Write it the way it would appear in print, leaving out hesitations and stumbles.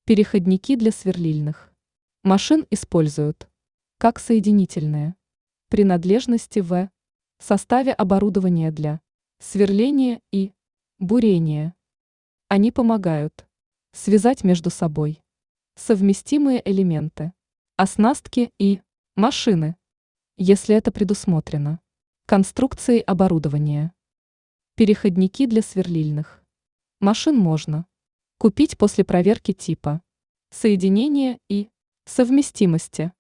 Переходники для сверлильных машин используют как соединительные принадлежности в составе оборудования для сверления и бурения. Они помогают связать между собой совместимые элементы, оснастки и машины, если это предусмотрено конструкцией оборудования. Переходники для сверлильных машин можно купить после проверки типа, соединения и совместимости.